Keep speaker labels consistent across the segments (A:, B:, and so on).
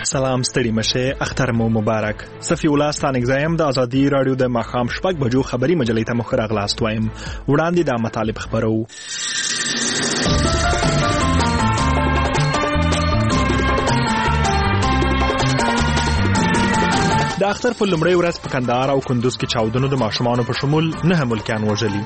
A: سلام ستړي مشه اختر مو مبارک. صفی الله ستانګزایم د ازادي رادیو د ماخام شپږ بجو خبری مجلې ته مخ راغلاست وایم. وړاندې د مطالب خبرو. د اختر په لومړۍ ورځ په کندهار او کندوز کې چاودنو د ماشومانو په شمول 9 ملکیان وژلي.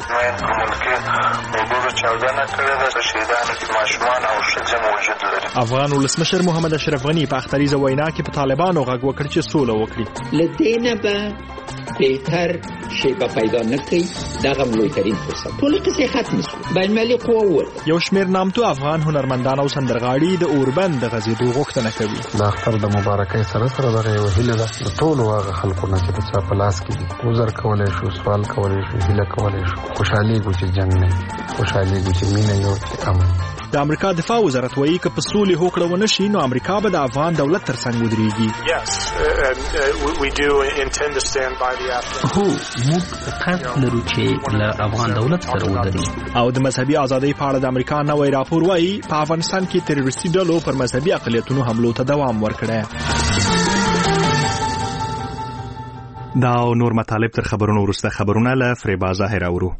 A: افغان ولسمشر محمد اشرف غنی په اختریزه وینا کې په طالبانو غږ وکړ چې سوله وکړي.
B: لدینه به بهتر شی به پیدا نکړي دغه لویترین فرصت ټول کسي ختم شو. بین المللي قوه
A: یو شمیر نامتو افغان هنرمندان او سندرغاړي د اوربند د غزیدو غوښتنه کوي.
C: د اختر د مبارکۍ سره دغه یو هیله ده د ټولو هغه خلکو نه چې په چا په لاس کې دي وزر کولای شو، سوال کولای شو، هیله کولای شو، خوشحالي ګوچې جنګ نه، خوشحالي ګوچې مینه یو چې امن.
A: د امریکا دفاع وزارت وایي چې په سولې هوکړه ونشي نو امریکا به د افغان دولت ترڅنګ ودرېږي.
D: هو موږ قصد لرو چې له افغان دولت سره ودرېږو.
A: او د مذهبي ازادۍ په اړه د امریکا نوی راپور وایي په افغانستان کې تروریستي ډلو پر مذهبي اقلیتونو حملو ته دوام ورکړی. دا او نور مطالب تر خبرونو وروسته خبرونه له فریبا ظاهر اورو.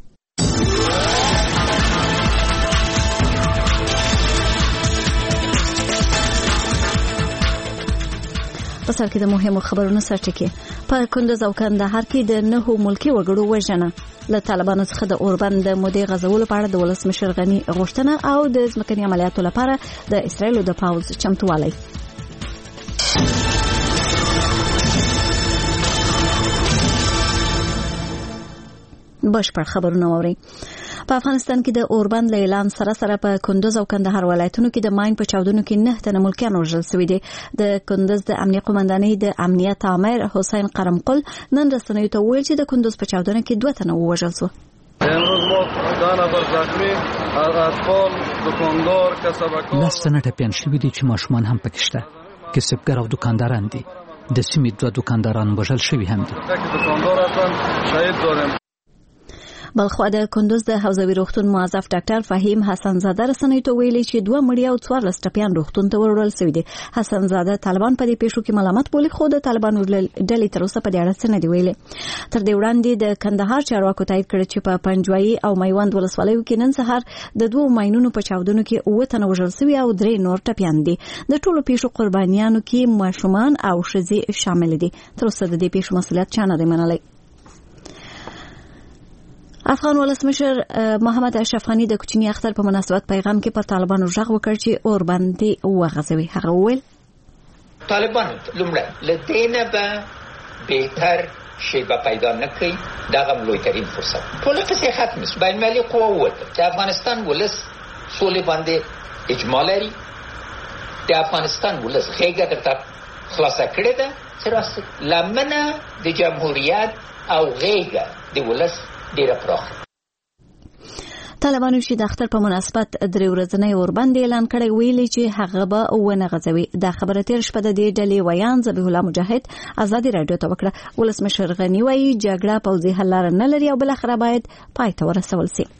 E: په سر کې د مهمو خبرونو سرټکی. په کندوز او کندهار کې د 9 ملکی وګړو وژنه، له طالبانو څخه د اوربند د مودې غزولو په اړه د ولسمشر غنی غوښتنه او د ځمکني عملیاتو لپاره د اسرایلو د پاوز چمتووالی. بشپړ خبرونه اورئ. په افغانستان کې د اوربند له اعلان سره په کندوز او کندهار ولایتونو کې د ماین په چاودنو کې 9 تنه ملکیان وژل شوي دي. د کندوز د امنیه قومندانۍ د امنیت امیر حسین قرمقل نن رسنیو ته ویل چې د کندوز په چاودنه کې 2 تنه وژل شو.
F: امروز ما دانه بر زخمی اطفال دکاندار کسبکار
D: لسنه ټپیان شوي دي چې ماشومان هم پکې شته. کسبګر او دکانداران دي. د سیمې 2 دکانداران وژل شوي هم دي.
F: دکاندار هستن شهید داریم.
E: بلخوا د کندوز د حوزوي روغتون موظف ډاکټر فهیم حسن زاده رسنیو ته ویلي چې 2 مړي او 14 ټپیان روغتون ته وړل شوي دي. حسن زاده طالبان په دې پیښو کې ملامت بولي خو د طالبانو ډلې تر اوسه په دې اړه څه نه دی ویلي. تر دې وړاندې د کندهار چارواکو تایید کړ چې په پنجوایي او میوند ولسوالیو کې نن سهار د 2 ماینونو په چاودنو کې 9 تنه وژل شوي او 3 نور ټپیان دي. د ټولو پیښو قربانیانو کې ماشومان او ښځې شامل دي. تر اوسه د دې پیښو مسؤلیت چا نه دی منلی. افغان ولسمشر محمد اشرف غنی د کوچني اختر په مناسبت پیغام کې پر طالبانو ژغ وکړ چې اوربند وغځوي. هغه وویل
B: طالبان لومړی لدینه به بهتر شی به پیدا نکړي دغه لویترین فرصت ټول کسي ختم شي. بین المللي قوه وته چې افغانستان ولس سولې باندې اجماع لري. د افغانستان ولس خېګه درته خلاصه کړې ده چې راست لمنه د جمهوریت او غېګه د ولس ډیره پراخه.
E: طالبانو چې د اختر په مناسبت 3 ورځنی اوربند اعلان کړی ویلي چې هغه به ونه غځوي. دا خبره تیر شپه د دې ډلې ویان ذبیح الله مجاهد ازادي رادیو ته وکړه. ولسمشر غنی وایي جګړه پوځي حل لاره نه لري او بل اخر باید پای ته ورسول شي.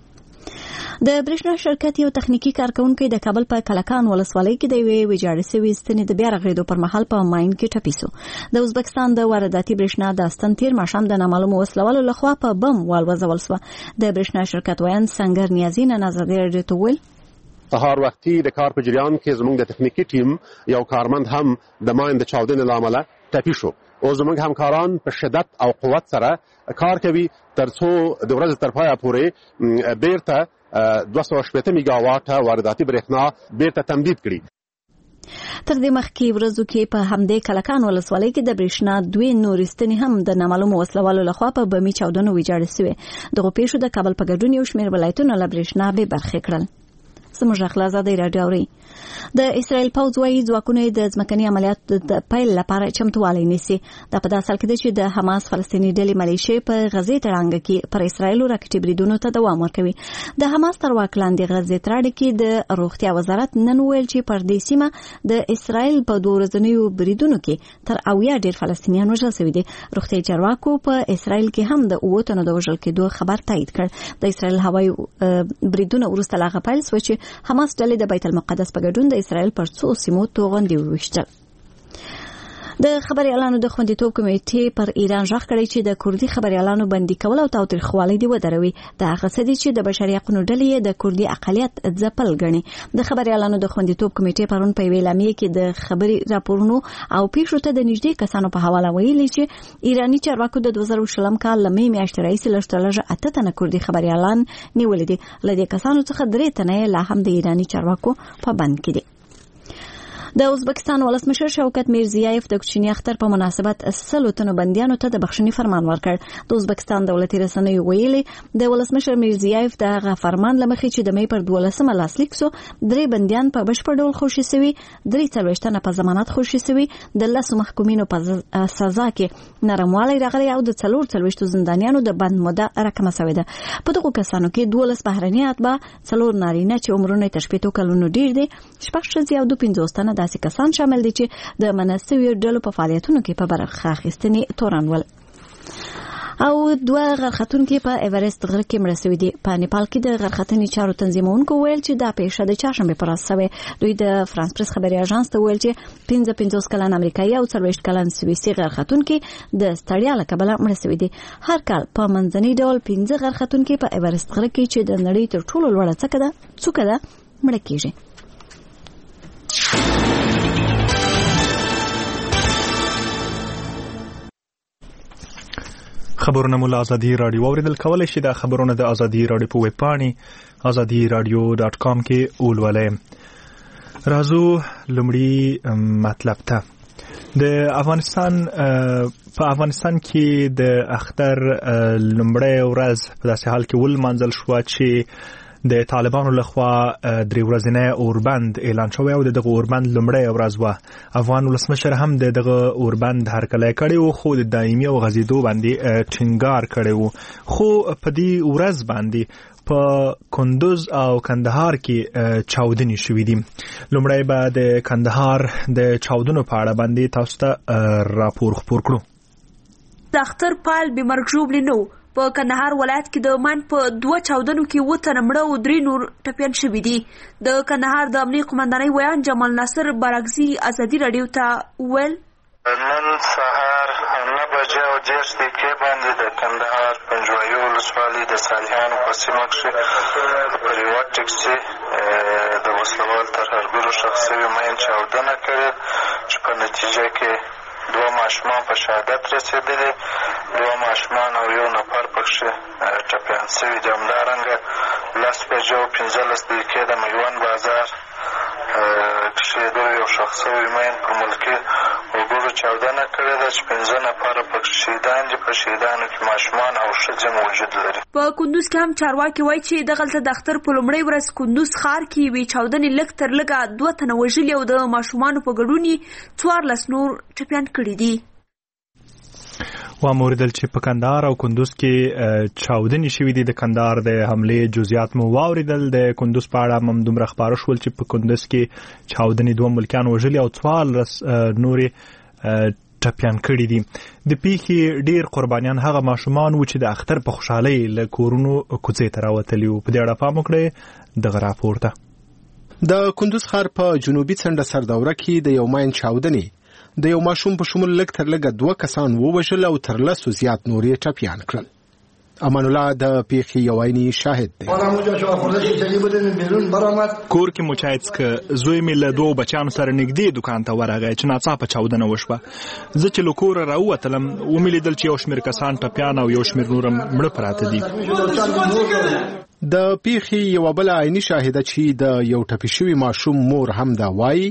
E: د برېښنا شرکت یو تخنیکی کارکونکو د کابل په کلکان ولسوالۍ کې د یوې ویجاړې شوې ستنې د بیا رغېدو پر مهال په ماین کې ټپي شو. د ازبکستان د وارداتي برېښنا د ستن تیر ماښام د نامعلومو وسلوالو لخوا په بم والوځول شوه. د برېښنا شرکت ویاند سنگر نیازي نن ازادي رادیو ته وویل
G: سهار وختي د کار په جریان کې زموږ د تخنیکی ټیم یو کارمند هم د ماین د چاودنې له امله ټپي شو. او زموږ همکاران په شدت او قوت سره کار کوي ترڅو د ورځې تر پایه پورې بیرته 280 میگاواټه وارداتي برېښنا بیرته تمدید کړي.
E: تر دې مخکې ورځو کې په همدې کلکان ولسوالۍ کې د برېښنا 2 نورې ستنې هم د نامعلومو وسلوالو لخوا په بمي چاودنو ویجاړې شوې. دغه پیښو د کابل په ګډون یو شمېر ولایتونه له برېښنا بې برخې کړل. زموږ اخلاص ازادي رادیو اوري. د اسرائیل پوځ وايي ځواکونه د ځمکني عملیاتو د پیل لپاره چمتووالی نیسي. دا په داسې حال کې ده چې د حماس فلسطیني ډلې ملیشې په غزې تړانګه کې پر اسرائیلو راکټي بریدونو ته دوام ورکوي. د حماس تر واک لاندې غزې تړاړ کې د روغتیا وزارت نن ویل چې پر دې سیمه د اسرائیل په 2 ورځنیو بریدونو کې تر 80 ډېر فلسطینیان وژل شوي دي. روغتیا چارواکو په اسرائیل کې هم د 9 تنو د وژل کېدو خبر تایید کړ. د اسرائیل هوایي بریدونه وروسته لا غپایل سو چې حماس ډلې د بیت المقدس په ګډون د اسرائیل پر 2 سیمو توغندي وویشتل. د خبريالانو د خوندیتوب کمیټې پر ایران ژغ کړی چې د کوردي خبريالانو بندي کول او تاوتریخوالی دی ودروي. د هغه څه دي چې د بشري حقوقو ډلې د کوردي اقلیت ځپل ګڼي. د خبريالانو د خوندیتوب کمیټې پرون په ویلامې کې د خبري راپورونو او پیښو ته د نږدې کسانو په حواله ویلي چې ایرانی چارواکو د 2020 کال لمې میاشتې راهیسې لږترلږه 8 تنه کوردي خبريالان نیولې دي. له دې کسانو څخه 3 تنه لا هم د ایرانی چارواکو په بند کې دي. د ازبکستان ولسمشر شوکت میرزیایف د کوچنی اختر په مناسبت 100 تنو بندیانو ته د بخښنې فرمان ورکړ. د ازبکستان دولتي رسنیو ویلي د ولسمشر میرزیایف دغه فرمان لمخې چې د مې پر 12 لاسلیک سو 3 بندیان په بشپړ ډول خوشي سوي، 43 تنه په ضمانت خوشي سوي، د 10 محکومینو په سزا کې نرموالی راغلی او د 44 زندانیانو د بند موده راکمه شوې ده. په دغه کسانو کې 12 بهرني اتباع، 4 نارینه چې عمرونه تر 15 کلونو ډیر دي، 6 ښځې او 50 تنه داسې کسان شامل دي چې د مناسبي ډلو په فعالیتونو کې په برخه اخیستنې تورن ول. او 2 غرختونکو په ایورست غر کې مړ شوي دي. په نیپال کې د غرختنې چارو تنظیمونکو ویل چې دا پیښه د چهارشنبه پر ورځ شوه. دوی د فرانس پریس خبري اژانس ته ویل چې 55 کلن امریکایي او 40 کلن سویسي غرختونکو د ستړیا له کبله مړ شوي دي. هر کال په منځني ډول 15 غرختونکو په ایورست غر کې چې د نړۍ تر ټولو لوړه څوکه ده مړ کیږي.
A: خبرونه مو له ازادي رادیو اوریدل کولای شي. د خبرونه د ازادي رادیو په ویب پاڼې azadiradio.com کې ولولئ. راځو لومړی مطلب ته. د افغانستان په افغانستان کې د اختر لومړی ورځ په داسې حال کې ولمانځل شو چې د طالبانو لخوا 3 ورځنی اوربند اعلان شوی او دغه اوربند لومړی ورځ و. افغان ولسمشر هم دغه اوربند هرکلی کړی و خو د دایمي او غځېدو باندې ټینګار کړی و. خو په دې ورځ باندې په کندوز او کندهار کې چاودنې شوې دي. لومړی به د کندهار د چاودنو په اړه باندې تاسو ته راپور خپور کړو.
H: د اختر پال به مرګ ژوبل نو په کندهار ولایت کې د من په 2 چاودنو کې 7 تنه مړه او 3 نور ټپيان شوي دي. د کندهار د امنیت قومندانۍ ویان جمال ناصر بارګزي ازادي رادیو ته ویل
I: نن سهار 9 بجې او 10 دقیقې باندې د کندهار پنجوایي ولسوالۍ د صالحانو په سیمه کې پر یوه ټکسي د وسلوال ترهګرو شخصي مین چاودنه کړې چې په نتیجه کې 2 ماشومان په شهادت رسېدلي، 2 ماشومان او 1 نفر پکښې ټپیان شوي دي. همدارنګه 10 بجې او 15 دقیقې د میوند بازار کښې د یو شخص شوي مین په ملکي وګړو چاودنه کړې ده چې 15 نفره پکښې شهیدان دي. په شهیدانو کې ماشومان او ښځې موجود لري.
H: په کندوز کې هم چارواکي وایي چې دغلته د اختر په لومړۍ ورځ کندوز ښار کې یوې چاودنې لږ تر لږه 2 تنه وژلي او د ماشومانو په ګډون یې 14 نور ټپیان کړي دي.
A: واوریدل چې په کندهار او کندوز کې چاودنې شوې دي. د کندهار د حملې جزئیات مو واوریدل. د کندوز په اړه هم دومره خبره شول چې په کندوز کې چاودنې 2 ملکیان وژلي او 14 نورې ټپیان کړي دي. د پیښې ډیر قربانیان هغه ماشومان و چې د اختر په خوشحالۍ له کورونو کوڅې ته راوتلي وو. په دې اړه پام وکړئ دغه راپور ته.
J: د کندوز ښار په جنوبي څنډه سردوره کې د یو ماین چاودنې د یو ماشوم په شمول لږ تر لږه 2 کسان ووژل او تر 10 زیات نورې ټپیان کړل. امان الله د پیښې یو عیني شاهد دی.
A: کور کې مچایت ک زوی مې له 2 بچانو سره نږدې دکان ته ورغی چې ناڅاپه چاودنه وشوه. زه چې له کوره راووتلم ومې لیدل چې یو شمېر کسان ټپیان او یو شمېر نور مړه پراته دي.
J: د پیښې یو بل عیني شاهده چې د یو ټپي شوي ماشوم مور هم دا وایي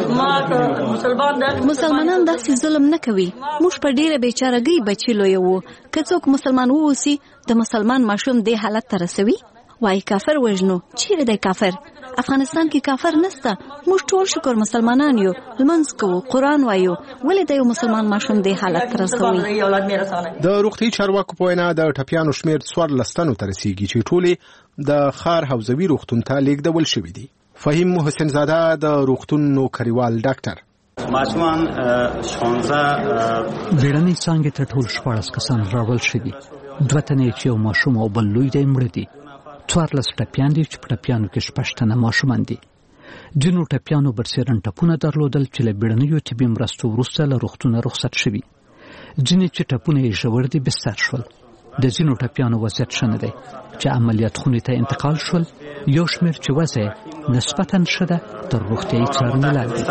E: مسلمانان داسې ظلم نه کوي. موږ په ډیره بیچارهګۍ بچي لوی وو. که څوک مسلمان ووسی د مسلمان ماشوم دې حالت ته رسوي وای کافر وژنو. چیرې دی کافر؟ افغانستان کې کافر نسته. موږ ټول شکر مسلمانان یو، لمونځ کوو، قرآن وایو. ولې د یو مسلمان ماشوم دې حالت ته رسوي؟
J: د روغتي چارواکو په وینا د ټپیانو شمېر 14 تنو ته رسیږي چې ټولې د ښار حوزوي روغتون ته لیږدول شوي دي. فهیم محسن زاده د روغتون نوکریوال ډاکټر
K: ماشومان 16
D: بیړنۍ څانګې ته ټول 14 کسان راوړل شوي. 2 تنې چې یو ماشوم او بل لوی دی مړه دي. 14 ټپیان دي چې په ټپیانو کې 6 تنه ماشومان دي. ځینو ټپیانو برسېرن ټپونه درلودل چې له بیړنیو طبي مرستو وروسته له روغتونه رخصت شوي. ځینې چې ټپونه یې ژور دي بستر شول. د ځینو ټپیانو وضعیت ښه نه دی چې عملیات خونې ته انتقال شول. یو شمېر چې وضع نسبتاً ښه ده تر روغتیایي څارنې لاندې.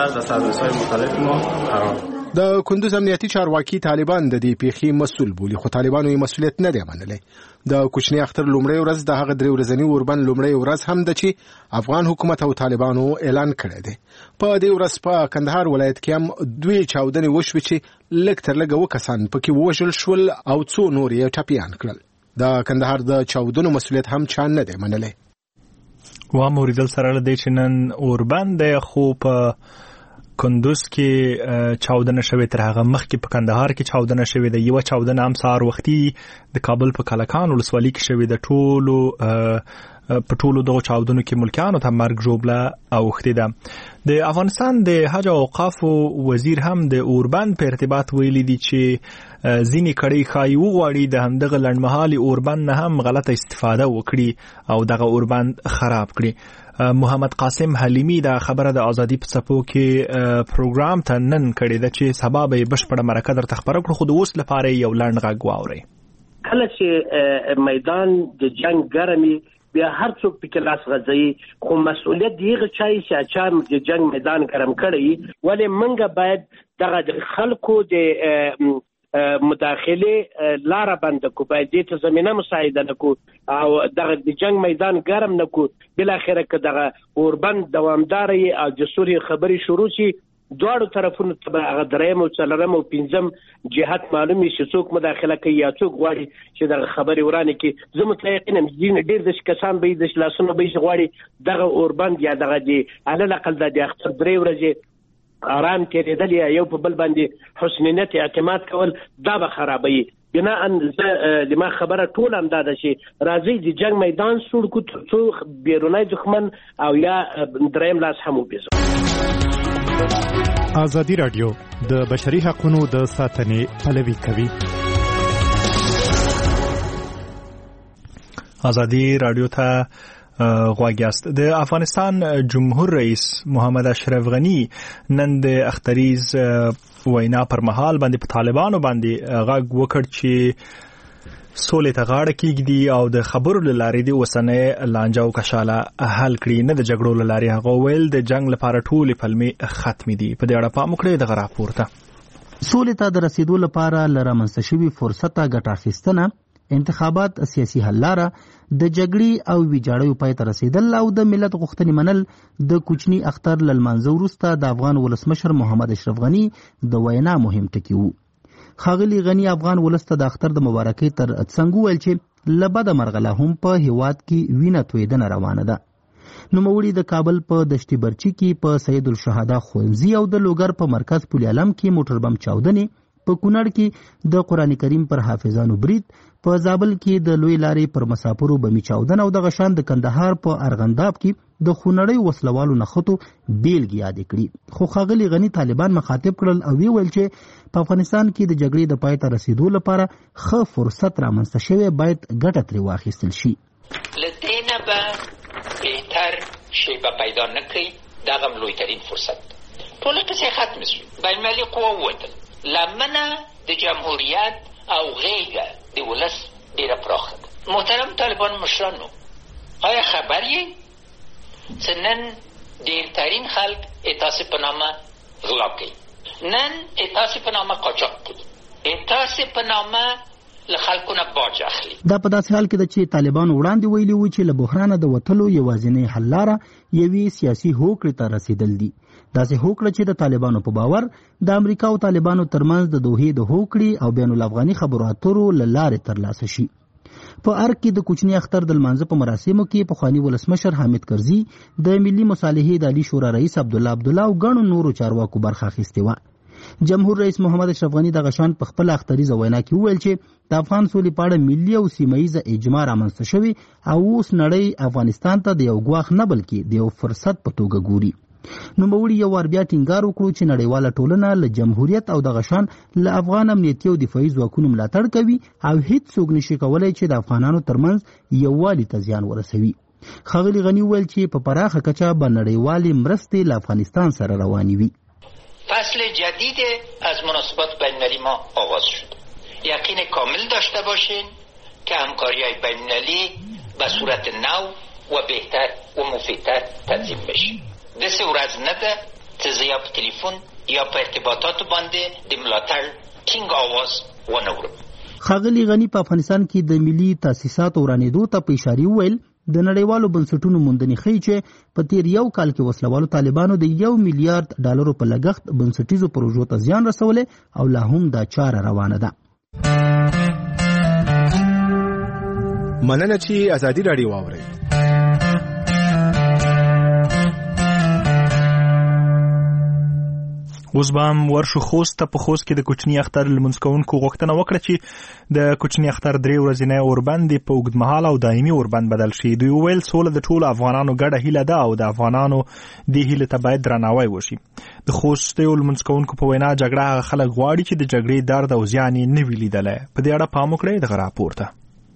J: د کندوز امنیتي چارواکي طالبان د دې پیښې مسؤل بولي، خو طالبانو یې مسؤلیت نه دی منلی. د کوچني اختر لومړی ورځ د هغه 3 ورځني اوربند لومړی ورځ هم ده چې افغان حکومت او طالبانو اعلان کړی دی. په دې ورځ په کندهار ولایت کې هم 2 چاودنې وشوې چې لږ تر لږه 2 کسان پکې ووژل شول او 2 نور یې ټپیان کړل. د کندهار د چاودنو مسؤلیت هم چا نه دی منلی.
A: واوریدل سره له دې چې نن اوربند دی، خو په کندوز کې چاودنه شوې، تر هغه مخکې په کندهار کې چاودنه شوې ده. یو چاودنه هم سهار وختي د کابل په کلکان ولسوالۍ کې شوې ده. په ټولو دغو چاودنو کې ملکیانو ته مرګ ژوبله اوښتې ده. د افغانستان د حج او اوقافو وزیر هم د اوربند په ارتباط ویلي دي چې ځینې کړۍ ښایي وغواړي د همدغه لنډمهالي اوربند نه هم غلطه استفاده وکړي او دغه اوربند خراب کړي. محمد قاسم حلیمی دا خبره د ازادي په څپو کې پروګرام ته نن کړې ده چې سبا به بشپړه مرکه درته خبره کړو، خو د اوس لپاره یو لنډ غږ واورئ.
L: کله چې میدان د جنگ ګرمي بیا هر څوک پکې لاس غځي، خو مسؤلیت دیغه چای چې اچا د جنگ میدان ګرم کړی، ولې منګه باید دغه خلکو د مداخله لاره بند کو، باید دې ته زمينه مساعده نکو او دغه د جنگ میدان ګرم نکو. بل اخره که دغه اوربند دوامداري او د سوري خبري شروع شي، دواړو طرفونو ته هغه درېم او څلورم او پنځم جهات معلومي چې څوک مداخله کوي یا څوک غواړي چې دغه خبري ورانه کې. زه متيقن یم ډېر د کسان به د لاسونو به غواړي دغه اوربند یا دغه دی علل اقل د اختر 3 ورځې آرام کېدل یا یو په بل باندې حسن نیت اعتماد کول دا به خرابوي. بنا ان لما خبره ټول هم دا ده چې راځي د جنگ میدان سوړ کو څو بیرونی دښمن او یا دریم لاس هم وبېزو.
M: ازادي رادیو د بشري حقوقو د ساتنې پلوي کوي.
A: ازادي رادیو ته غواګیاست. د افغانستان جمهور رئیس محمد اشرف غنی نن د اختریز وینا پر مهال باندې په طالبانو باندې غږ وکړ چې سولې ته غاړه کېږدي او د خبرو له لارې د اوسنۍ لانجه او کشاله حل کړي، نه د جګړو له لارې. هغه ویل د جنگ لپاره ټولې پلمې ختمې دي. په دې اړه پام وکړئ دغه راپور ته.
N: سولې ته د رسیدو لپاره له رامنځته شوي فرصت ګټه اخیستنه، انتخابات، سیاسي حل لاره، د جګړې او ویجاړیو پای ته رسیدل او د ملت غوښتنې منل د کوچني اختر له لمانځه وروسته د افغان ولسمشر محمد اشرف غنی د وینا مهم ټکي وو. ښاغلي غنی افغان ولس ته د اختر د مبارکۍ تر څنګ وویل چې له بده مرغه لا هم په هیواد کې وینه تویدنه روانه ده. نوموړي د کابل په دشتي برچي کې په سید الشهدا ښوونځي او د لوګر په مرکز پل علم کې موټر بم چاودنې، په کونړ کې د قرآن کریم پر حافظانو برید، په زابل کې د لوی لارې پر مسافرو بمي چاودنه او دغه شان د کندهار په ارغنداب کې د خونړۍ وسلوالو نښتو بیلګې یادې کړي. خو ښاغلي غني طالبان مخاطب کړل او ویل چې په افغانستان کې د جګړې د پای ته رسیدو لپاره ښه فرصت رامنځته شوی، باید ګټه ترې واخیستل شي.
B: له دې نه به بهتر شیبه پیدا نه کړي، دغه لویترین فرصت ټوله پسې ختم شي. بینالمللي قوه ووتل، لمنه د جمهوریت او غیږه د ولس ډېره پراخه ده. محترم طالبان مشرانو، آیا خبر یې چې نن ډېرترین خلک تاسې په نامه غلا کوي، نن تاسې په نامه قاچاق کوي، تاسې په نامه له خلکو نه باج اخلي.
N: دا په داسې حال کې ده چې طالبانو وړاندې ویلي وو چې له بحرانه د وتلو یوازینۍ حل لاره یوې سیاسي هوکړې ته رسیدل دي. داسې هوکړه چې د طالبانو په باور د امریکا او طالبانو ترمنځ د دوحې د هوکړې او بین الافغاني خبرو اترو له لارې ترلاسه شي. په ارګ کې د کوچني اختر د لمانځه په مراسمو کې پخواني ولسمشر حامد کرزي، د ملي مصالحې د عالی شورا رئیس عبدالله او ګڼو نورو چارواکو برخه اخیستې وه. جمهور رئیس محمد اشرف غني دغه شان په خپل اختریزه وینا کې وویل چې د افغان سولې په اړه ملي او سیمهییزه اجماع رامنځته شوې او اوس نړۍ افغانستان ته د یو ګواښ نه بلکې د یو فرصت په توګه ګوري. نوموړي یو وار بیا ټینګار وکړو چې نړیواله ټولنه له جمهوریت او دغه شان له افغان امنیتي او دفاعي ځواکونو ملاتړ کوي او هیڅ څوک نشي کولی چې د افغانانو ترمنځ یووالي ته زیان ورسوي. ښاغلي غني وویل چې په پراخه کچه به نړیوالې مرستې له افغانستان سره روانې وي.
B: فصل جدید از مناسبات بین‌المللی ما آغاز شد. یقین کامل داشته باشین که همکاری‌های بین‌المللی به صورت نو و بهتر و مفیدتر تنظیم بشه. دست ورځ نه ده چې زه یا په تلیفون یا په ارتباطاتو باندې د ملاتړ ټینګ آواز ونه اورم.
N: ښاغلي غني په افغانستان کې د ملي تاسیساتو ورانېدو ته په اشاره وویل د نړیوالو بنسټونو موندنې ښیي چې په تیر یو کال کې وسلوالو طالبانو د $1 میلیارډ په لګښت بنسټیزو پروژو ته زیان رسولی او لا هم دا چاره روانه ده.
J: مننه چې ازادي راډیو واورئ.
A: اوس به هم ورشو خوست ته. په خوست کې د کوچني اختر لمونځ کوونکو غوښتنه وکړه چې د کوچني اختر 3 ورځنی اوربند په اوږدمهاله او دایمي اوربند بدل شي. دوی وویل سوله د ټولو افغانانو ګډه هیله ده او د افغانانو دې هیله ته باید درناوی وشي. د خوست یو لمونځ کوونکو په وینا جګړه هغه خلک غواړي چې د جګړې درد او زیان یې نه وي لیدلی. په دې اړه پام وکړئ دغه راپور ته.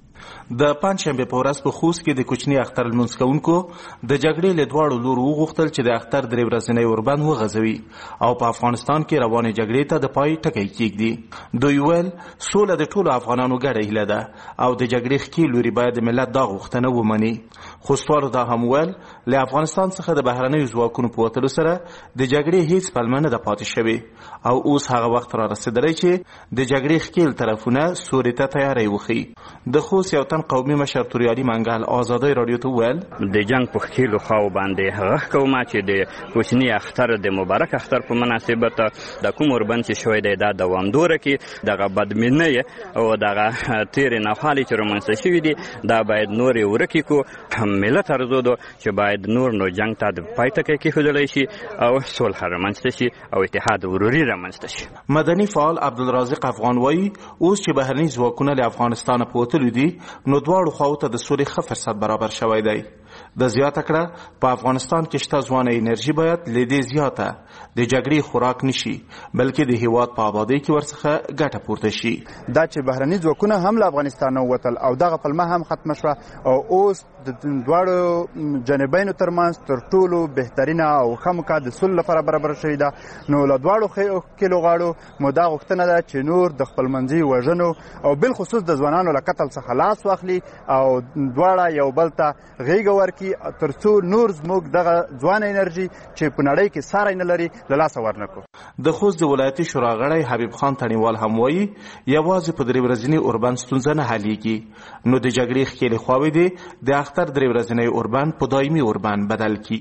O: د پنځشنبه په ورځ په خوست کې د کوچني اختر لمونځ کوونکو د جګړې له دواړو لورو وغوښتل چې د اختر 3 ورځنی اوربند وغځوي او په افغانستان کې روانې جګړې ته د پای ټکی کېږدي. دوی ویل سوله د ټولو افغانانو ګډه هیله ده او د جګړې ښکېل لوري باید د ملت دا غوښتنه ومني. خوستوالو دا هم ویل له افغانستان څخه د بهرنیو ځواکونو په وتلو سره د جګړې هیڅ پلمه نه ده پاتې شوې او اوس هغه وخت را رسېدلی چې د جګړې ښکېل طرفونه سولې ته تیاری وښیي. د خوست یو تن قومي مشر توریالي منګل آزادۍ راډیو ته ویل
P: د جنگ په ښکېلو خواو باندې غږ کوم چې د کوچني اختر د مبارک اختر په مناسبت د کوم اوربند چې شوی دی دا دوامداره کې دغه بدمنۍ او دغه تېرې ناخوالې چې رامنځته شوي دي دا باید نورې ورکې کو. ملت ارزو ده چې باید نور نو جنگ ته د پای ټکی کېښودلی شي او صلح رامنځته شي او اتحاد وروري رامنځته شي.
O: مدني فعال عبدالرازق افغان وایي اوس چې بهرني ځواکونه له افغانستانه په وتلي دي نو دواړو خواو ته د سولې ښه فرصت برابر شوی دی. د زیاته کړه په افغانستان کې شته ځوانه انرژي باید له دې زیاته د جګړې خوراک نشي بلکې د هیواد په آبادۍ کې ورڅخه ګټه پورته شي.
Q: دا چې بهرني ځواکونه هم له افغانستان ووتل او دغه پلمه هم ختمه شوه او اوس د دواړو جانبینو ترمنځ تر ټولو بهترینه او ښه موقع د صلح لپاره برابر شوې ده. نو له دواړو ښکېلو غاړو مو دا غوښتنه ده چې نور د خپلمنځي وژنو او بالخصوص د ځوانانو له قتل څخه لاس واخلي او دواړه یو بل ته غېږه ورکړي تر څو نور زموږ دغه ځوانه انرژي چې په نړۍ کې ساری نه لري له لاسه ورنکړو.
O: د خوست د ولایتي شورا غړی حبیب خان تڼیوال هم وایي یوازې په 3 ورځني اوربند ستونزه نه حلیږي نو د جګړې ښکېلې خواوې دي د اختر 3 ورځنی اوربند په دایمي اوربند بدل کړي.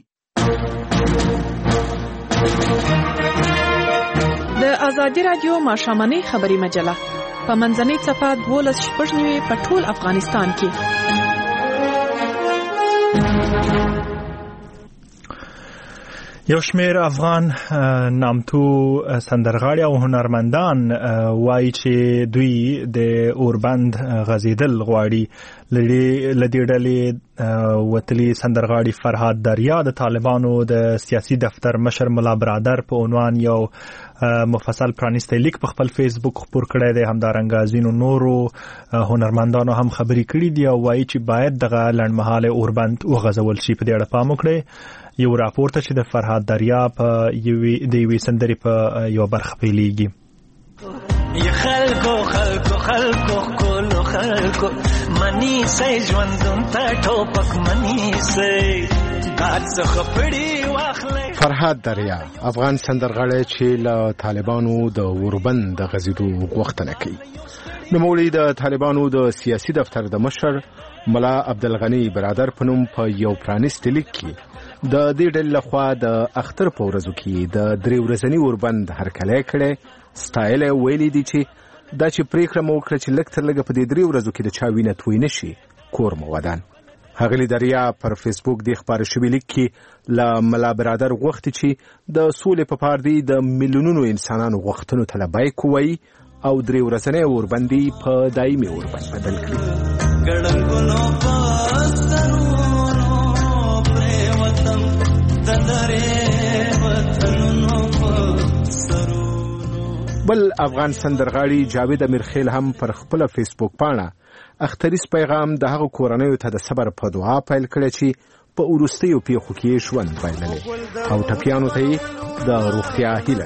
R: د ازادي راډیو ماښامنۍ خبري مجله په منځنۍ صفحه 12 په ټول افغانستان کې.
A: یو شمیر افغان نامتو سندرغاړي او هنرمندان وایي چې دوی د اوربند غزیدل غواړي. لدې ډلې وتلي سندرغاړي فرهاد دریا د طالبانو د سیاسي دفتر مشر ملا برادر په عنوان یو مفصل پرانیستی لیک په خپل فیسبوک خپور کړی دی. همدارنګه ځینو نورو هنرمندانو هم خبرې کړي دي او وایي چې باید دغه لنډمهاله اوربند وغځول شي. په دې اړه پام وکړئ. یو راپور ته چې د فرهاد دریا په یوې سندرې په یو برخه پیلېږي.
S: خلکو خلکو خلکو کولو خلکو منی سي ژوندون ته ټوپک منی سي دات څخه پړي واخلې.
J: فرهاد دریا افغان سندرغاړی چې له طالبانو د اوربند د غځېدو غوښتنه کوي. نوموړی د طالبانو د سیاسي دفتر د مشر ملا عبدالغنی برادر په نوم په یو پرانیستي لیک کې د دې ډلې لخوا د اختر په ورځو کې د 3 ورځني اوربند هرکلی کړی. ستایلی ویلي دي چې دا چې پرېکړه مو وکړه چې لږ تر لږه په دې 3 ورځو کې د چا وینه توی نه شي کور مو ودان. ښاغلي دریا پر فیسبوک د خپاره شوي لیک کې له ملا برادر غوښتي چې د سولې په پار دی د میلیونونو انسانانو غوښتنو ته لبیک ووایي او 3 ورځنی اوربندي په دایمي اوربند بدل کړي. بل افغان سندرغاړي جاوید امیرخیل هم پر خپل فیسبوک پاڼه اختریز پیغام د هغو کورنیو ته د صبر په دعا پیل کړی چې په وروستیو پیښو کې ژوند بایللی او ټپیانو ته یې د روغتیا هیله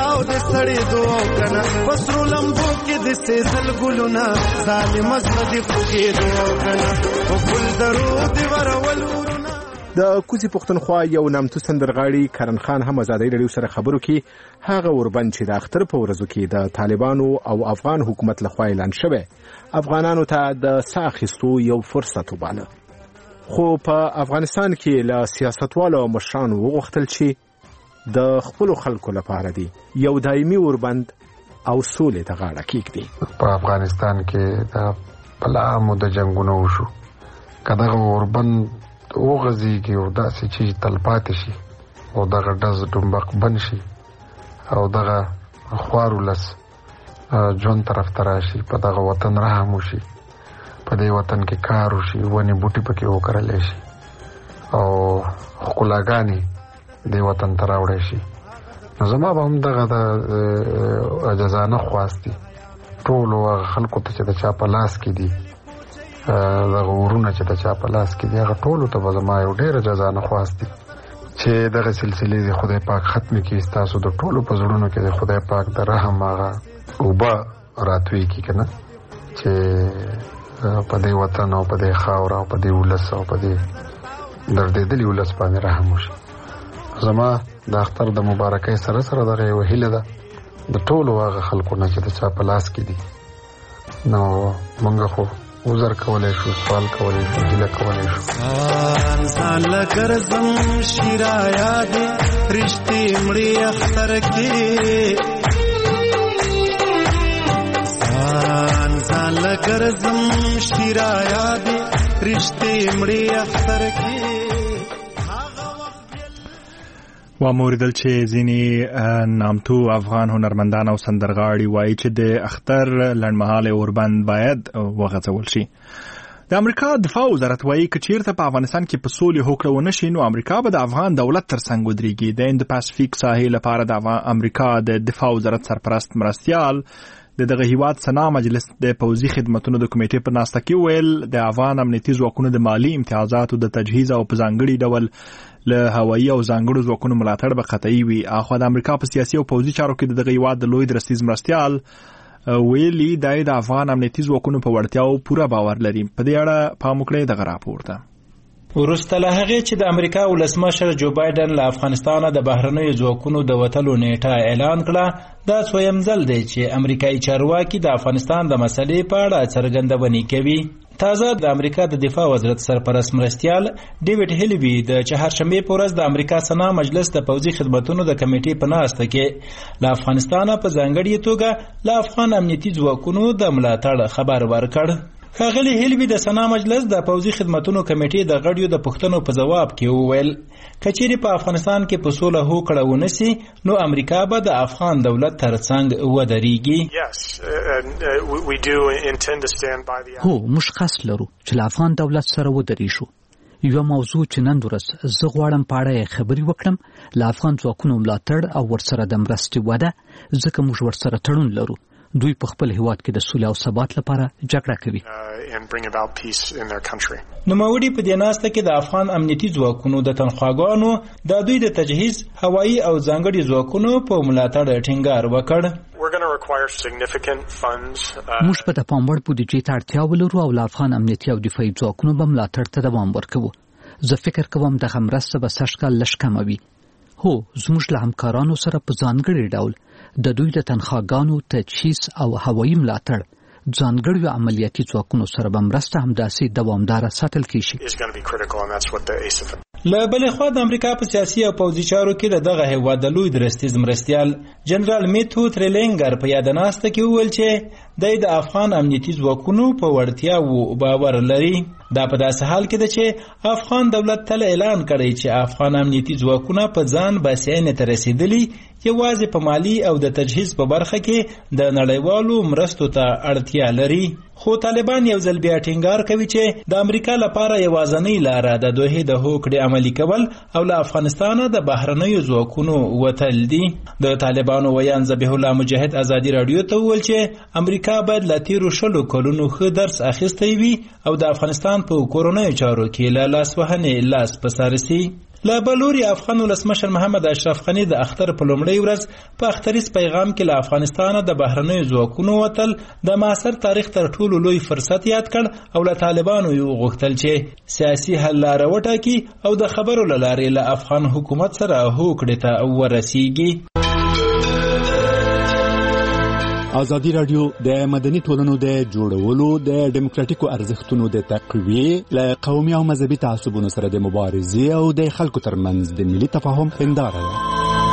J: د کوزي پښتونخوا یو نامتو سندرغاړي کرن خان هم ازادي رادیو سره خبرو کې هغه وربند چې د اختر په ورځو کې د طالبانو او افغان حکومت لخوا اعلان شوی افغانانو ته د ساه اخیستو یو فرصت وباله. خو په افغانستان کې له سیاستوالو او مشرانو وغوښتل چې د خپلو خلکو لپاره دی یو دایمي اوربند او سولې ته غاړه کېږدي.
C: په افغانستان کې د بلامو د جنګونو وشو که دغه اوربند وغځېږي او داسې چې تلپاتې شي او دغه ډز ډمبق بند شي او دغه خوار ولس ژوند طرف ته راشي په دغه وطن رحم وشي په دې وطن کې کار وشي ونې بوټي پکې وکرلی شي او ښکلاګانې دې وطن ته راوړی شي نو زما به هم دغه د عجزانه خواست دي ټولو هغه خلکو ته چې د چا په لاس کې دي دغه ورونه چې د چا په لاس کې دي هغه ټولو ته به زما یو ډېر عجزانه خواست دي چې دغه سلسلې د خدای پاک ختمې کړي ستاسو د ټولو په زړونو کې د خدای پاک د رحم هغه اوبه راتوی کړي که نه چې په دې وطن او په دې خاوره او په دې ولس او په دې دردېدلي ولس باندې رحم وشي. زما د اختر د مبارکۍ سره سره دغه یوه هیله ده د ټولو هغه خلکو نه چې د چا په لاس کې دي نو موږ خو وزر کولی شو سوال کولی شو هیله کولی شو.
S: ځان لګرځم شیرایا دې رښتې مړې اختر کې ځان لګرځم شیرایا دې رښتې مړې اختر کې
A: واوریدل چې ځینې نامتو افغان هنرمندان او سندرغاړي وایي چې د اختر لنډمهاله اوربند باید وغځول شي. د امریکا دفاع وزارت وایي که چیرته په افغانستان کې په سولې هوکړه ونه شي نو امریکا به د افغان دولت ترڅنګ ودرېږي. د هند پاسفیک ساحې لپاره د امریکا د دفاع وزارت سرپرست مرستیال دغه هیواد سنا مجلس د پوځي خدماتو د کمیټې په ناسته کې ویل د افغان امنیتي ځواکونو د مالی امتیازاتو د تجهیز او په ځانګړي ډول له هوایي او ځانګړو ځواکونو ملاتړ به قطعي وي. اخوا د امریکا په سیاسي او پوځي چارو کې دغه هیواد د لوی درستیز مرستیال ویلي د افغان امنیتي ځواکونو په وړتیاو پوره باور لري. په دې اړه پام وکړئ دغه راپور ته.
T: وروسته له هغې چې د امریکا ولسمشر جو بایدن له افغانستانه د بهرنیو ځواکونو د وتلو نیټه اعلان کړه دا څویم ځل دی چې امریکایي چارواکي د افغانستان د مسلې په اړه څرګندونې کوي. تازه د امریکا د دفاع وزارت سرپرست مرستیال ډیوډ هیلوی د چهارشنبې په ورځ د امریکا سنا مجلس د پوځي خدماتو د کمیټې په ناسته کې له افغانستانه په ځانګړې توګه له افغان امنیتي ځواکونو د ملاتړ خبر ورکړ. ښاغلي هیلوی د سنا مجلس د پوځي خدماتو کمیټې د غړیو د پوښتنو په جواب کې وویل که چیرې په افغانستان کې په سوله هوکړه ونه سي نو امریکا به د افغان دولت ترڅنګ ودرېږي.
D: هو موږ قصد لرو چې له افغان دولت سره ودرېږو. یو موضوع چې نن ورځ زه غواړم په اړه خبرې وکړم له افغان ځواکونو ملاتړ او ورسره د مرستې وعده ځکه موږ ورسره تړون لرو. دوی په خپل هیواد کې د سولې او ثبات لپاره جګړه کوي.
T: نوموړي په دې ناسته کې د افغان امنیتي ځواکونو د تنخواګانو د دوی د تجهیز هوایي او ځانګړي ځواکونو په ملاتړ ټینګار وکړ.
D: موږ په د پام وړ بودیجې ته اړتیا ولرو او له افغان امنیتي او دفاعي ځواکونو به ملاتړ ته دوام ورکوو. زه فکر کوم دغه مرسته به سږ کال لږ کمه وي. هو زموږ له همکارانو سره په ځانګړي ډول د دوی د تنخواګانو تجهیز او هوایي ملاتړ ځانګړو عملیاتي ځواکونو سره به مرسته همداسې دوامداره ساتل کیږي.
T: له بلې خوا د امریکا په سیاسي او پوځي چارو کې له دغه هیواد د لوی درستیز مرستیال جنرال میتو تریلینګر په یاد ناسته کې وویل چې د افغان امنیتي ځواکونو په وړتیاو باور لري. دا په داسې حال کې ده چې افغان دولت تل اعلان کړی چې افغان امنیتي ځواکونه په ځان بسیاینې ته رسیدلي یوازې په مالی او د تجهیز په برخه کې د نړیوالو مرستو ته اړتیا لري. خو طالبان یو ځل بیا ټینګار کوي چې د امریکا لپاره یوازینۍ لاره د دوی د هوکړې عملي کول او له افغانستانه د بهرنیو ځواکونو وتل دي. د طالبانو ویان ذبیح الله مجاهد ازادي رادیو ته وویل چې امریکا باید له تیرو 20 کلونو ښه درس اخیستی وي او د افغانستان په کورنیو چارو کې له لاسوهنې لاس په سر سي. له بلوري افغان ولسمشر محمد اشرف غني د اختر په لومړۍ ورځ په اختریز پیغام کې له افغانستانه د بهرنیو ځواکونو وتل د معاصر تاریخ تر ټولو لوی فرصت یاد کړ او له طالبانو یې وغوښتل چې سیاسي حل لاره وټاکي او د خبرو له لارې له افغان حکومت سره هوکړې ته ورسیږي.
M: ازادي رادیو د مدني ټولنو د جوړولو د ډیموکراتیکو ارزښتونو د تقویې له قومي او مذهبي تعصبونو سره د مبارزې او د خلکو ترمنځ د ملي تفاهم هنداره ده.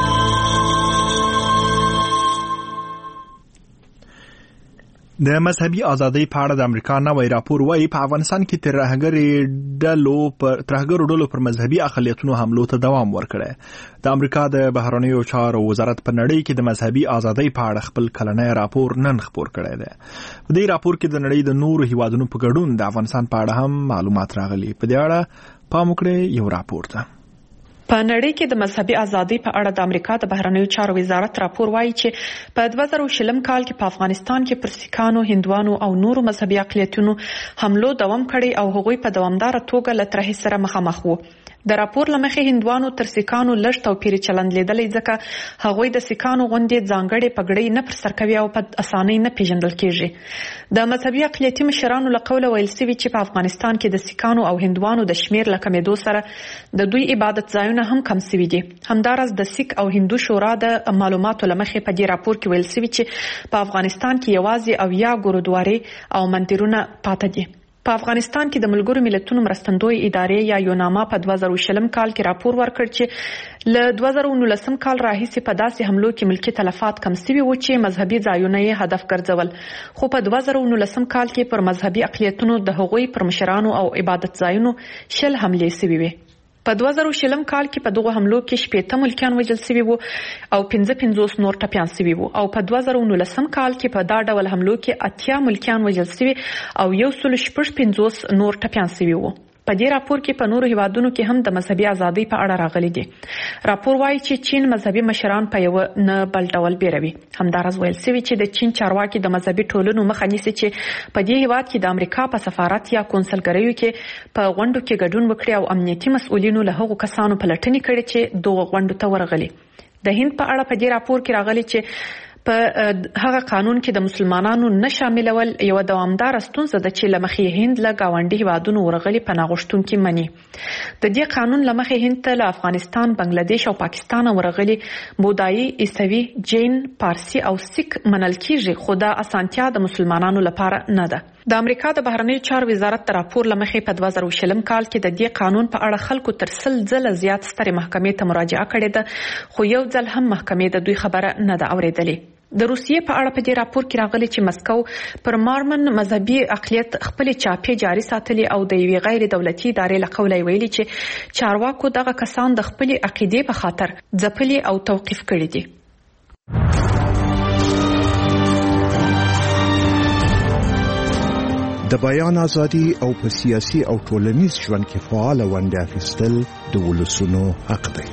A: د مذهبي ازادۍ په اړه د امریکا نوی راپور وايي په افغانستان کې ترهګرو ډلو پر مذهبي اقلیتونو حملو ته دوام ورکړی. د امریکا د بهرنیو چارو وزارت په نړۍ کې د مذهبي ازادۍ په اړه خپل کلنی راپور نن خپور کړی دی. په دې راپور کې د نړۍ د نورو هیوادونو په ګډون د افغانستان په اړه هم معلومات راغلي. په دې اړه پام وکړئ یو راپور ده.
R: په نړۍ کې د مذهبي ازادۍ په اړه د امریکا د بهرنیو چارو وزارت راپور وايي چې په 2020 کال کې په افغانستان کې پر سیکانو، هندوانو او نورو مذهبي اقلیتونو حملو دوام کړی او هغوی په دوامداره توګه له ترهې سره مخامخ وو. د راپور لمخې هندوانو تر سیکانو لږ توپیر چلند لیدلی ځکه هغوی د سیکانو غوندې ځانګړې پګړۍ نه پر سر کوي او په اسانۍ نه پیژندل کیږي. د مذهبي اقلیتي مشرانو له قوله ویل سوي چې په افغانستان کې د سیکانو او هندوانو د شمیر له کمېدو سره د دوی عبادت ځایونه هم کم سوي دي. همداراز د سیک او هندو شورا د معلوماتو لمخې په دې راپور کې ویل سوي چې په افغانستان کې یوازې 70 ګورودوارې او مندرونه پاتې دي. په افغانستان کې د ملګرو ملتونو مرستندوی ادارې یا یوناما په 2020 کال کې راپور ورکړ چې له 2019 کال راهیسې په داسې حملو کې ملکي تلفات کم سوي و چې مذهبي ځایونه یې هدف ګرځول. خو په 2019 کال کې پر مذهبي اقلیتونو د هغوی پر مشرانو او عبادت ځایونو 60 حملې سوي وي. په 2020 کال کې په دغه حملو کې 80 ملکیان وژل سوي وو او 55 نور ټپیان سوي وو او په 2019 کال کې په دا ډول حملو کې 80 ملکیان وژل سوي او 155 نور ټپیان سوي وو. په دې راپور کې په نورو هیوادونو کې هم د مذهبي ازادۍ په اړه راغلي دي. راپور وايي چې چین مذهبي مشران په یو نه بل ډول بیروي. همداراز ویل سوي چې د چین چارواکي د مذهبي ټولنو مخه نیسي چې په دې هیواد کې د امریکا په سفارت یا کونسلګریو کې په غونډو کې ګډون وکړي او امنیتي مسؤلینو له هغو کسانو پلټنې کړي چې دغه غونډو ته ورغلي. د هند په اړه په دې راپور کې راغلي چې په هغه قانون کې د مسلمانانو نه شاملول یو دوامدار ستونزه ده چې لمخې هند له گاونډي هیوادونو ورغلي پناه غوښتونکي مني. د دې قانون لمخې هند ته له افغانستان، بنگلاديش او پاکستان ورغلي بودایي، عیسوي، جین، پارسي او سیک منل کیږي، خو دا اسانتیا د مسلمانانو لپاره نه ده. د امریکا د بهرنیو چارو وزارت د راپور لمخې په 2020 کال کې د دې قانون په اړه خلکو تر 100 ځله زیات سترې محکمې ته مراجعه کړې ده، خو یو ځل هم محکمې د دوی خبره نه ده اورېدلې. د روسیې په اړه په دې راپور کې راغلي چې مسکو پر مارمن مذهبي اقلیت خپل چاپې جاري ساتلي او د یوې غیر دولتي ادارې له قوله ویلي چې چارواکو دغه کسان د خپل عقیدې په خاطر ځپلي او توقیف کړي دي.
U: د بیان ازادي او په سیاسي او ټولنیز ژوند کې فعال ونډه اخیستل د ولسونو حق دی.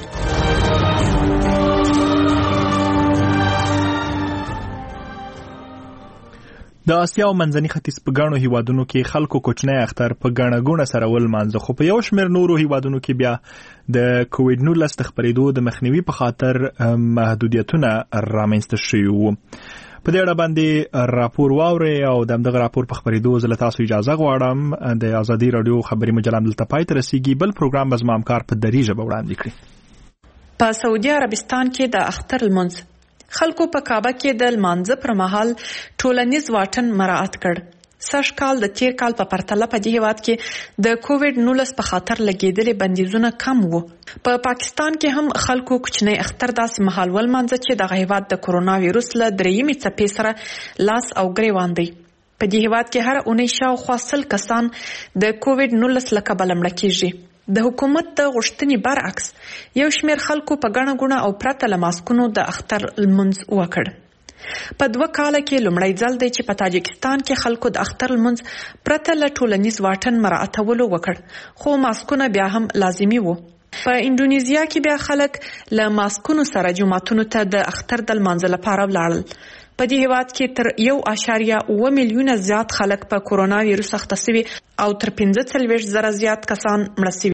A: د آسیا او منځني ختیځ په ګڼو هیوادونو کې خلکو کوچنی اختر په ګڼه ګوڼه سره ولمانځه، خو په یو شمېر نورو هیوادونو کې بیا د کووډ-19 د خپرېدو د مخنیوي په خاطر محدودیتونه رامنځته شوي وو. په دې اړه باندې راپور واورئ او د همدغه راپور په خپرېدو زه له تاسو اجازه غواړم. د ازادي راډیو خبري مجله دلته پای ته رسیږي. بل پروګرام به زما همکار په دري ژبه وړاندې کړي.
R: په سعودي عربستان کې د اختر لمونځ خلکو په کعبه کې د لمانځه پر مهال ټولنیز واټن مراعات کړ. سږ کال د تیر کال په پرتله په دې هیواد کې د کووډ-19 په خاطر لګېدلې بندیزونه کم وو. په پاکستان کې هم خلکو کوچنی اختر داسې مهال ولمانځه چې د هیواد د کرونا وایروس له درېیمې څپې سره لاس او ګریوان دی. په دې هیواد کې هر اونۍ شاوخوا 100 کسان د کووډ-19 له کبله مړه کیږي. د حکومت د غوښتنې برعکس یو شمېر خلکو په ګڼه ګوڼه او پرته له ماسکونو د اختر لمونځ وکړ. په 2 کاله کې لومړی ځل دی چې په تاجکستان کې خلکو د اختر لمونځ پرته له ټولنیز واټن مراعاتولو وکړ، خو ماسکونه بیا هم لازمي وو. په انډونیزیا کې بیا خلک له ماسکونو سره جوماتونو ته د اختر د لمانځه لپاره ولاړل. په دې هیواد کې تر 1.7 میلیونه زیات خلک په کورونا وایرس اخته شوي او تر 45,000 زیات کسان مړه شوي.